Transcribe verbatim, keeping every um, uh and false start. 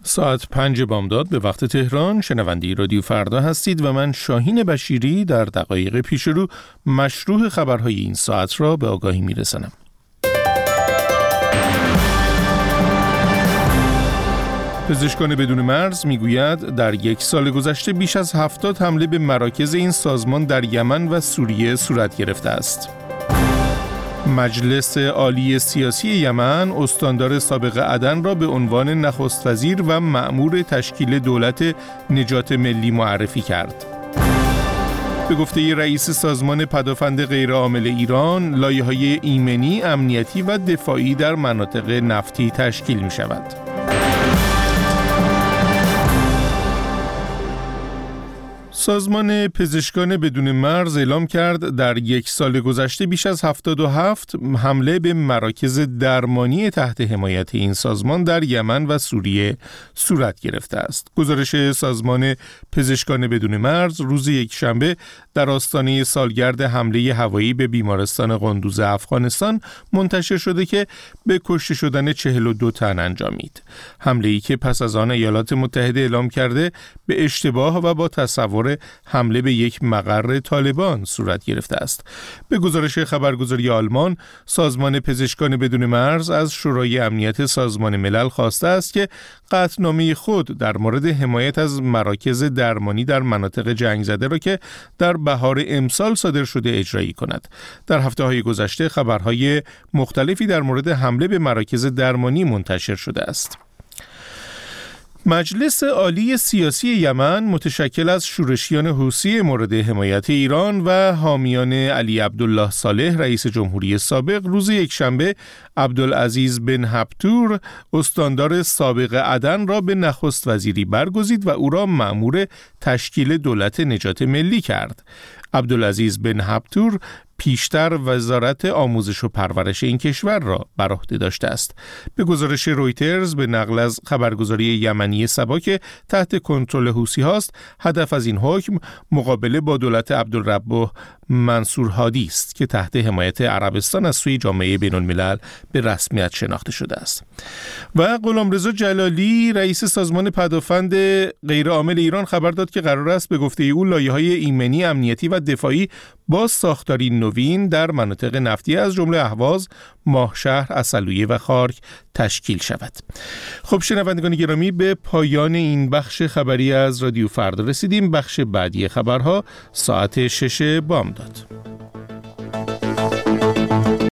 ساعت پنج بامداد به وقت تهران شنونده رادیو فردا هستید و من شاهین بشیری در دقایق پیش رو مشروح خبرهای این ساعت را به آگاهی میرسانم. پزشکان بدون مرز میگوید در یک سال گذشته بیش از هفتاد حمله به مراکز این سازمان در یمن و سوریه صورت گرفته است. مجلس عالی سیاسی یمن استاندار سابق عدن را به عنوان نخست وزیر و مأمور تشکیل دولت نجات ملی معرفی کرد. به گفته رئیس سازمان پدافند غیرعامل ایران، لایه‌های ایمنی، امنیتی و دفاعی در مناطق نفتی تشکیل می شود. سازمان پزشکان بدون مرز اعلام کرد در یک سال گذشته بیش از هفتاد و هفت حمله به مراکز درمانی تحت حمایت این سازمان در یمن و سوریه صورت گرفته است. گزارش سازمان پزشکان بدون مرز روز یکشنبه در آستانه سالگرد حمله هوایی به بیمارستان قندوز افغانستان منتشر شده که به کشته شدن چهل و دو تن انجامید. حمله‌ای که پس از آن ایالات متحده اعلام کرده به اشتباه و با تصور حمله به یک مقر طالبان صورت گرفته است. به گزارش خبرگزاری آلمان، سازمان پزشکان بدون مرز از شورای امنیت سازمان ملل خواسته است که قطعنامه خود در مورد حمایت از مراکز درمانی در مناطق جنگ زده را که در بهار امسال صادر شده اجرایی کند. در هفته‌های گذشته خبرهای مختلفی در مورد حمله به مراکز درمانی منتشر شده است. مجلس عالی سیاسی یمن متشکل از شورشیان حوثی مورد حمایت ایران و حامیان علی عبدالله صالح رئیس جمهوری سابق روز یکشنبه عبدالعزیز بن هبتور استاندار سابق عدن را به نخست وزیری برگزید و او را مأمور تشکیل دولت نجات ملی کرد. عبدالعزیز بن هبتور پیشتر وزارت آموزش و پرورش این کشور را بر عهده داشته است. به گزارش رویترز به نقل از خبرگزاری یمنی سبا که تحت کنترل حوثی هاست، هدف از این حکم مقابله با دولت عبدالرب منصور هادی است که تحت حمایت عربستان از سوی جامعه بین الملل به رسمیت شناخته شده است. و غلامرضا جلالی رئیس سازمان پدافند غیرعامل ایران خبر داد که قرار است به گفته او لایه‌های ایمنی، امنیتی و دفاعی با ساختاری نوین در مناطق نفتی از جمله اهواز، ماهشهر، عسلویه و خارک تشکیل شود. خب شنوندگان گرامی، به پایان این بخش خبری از رادیو فردا رسیدیم. بخش بعدی خبرها ساعت شش بامداد.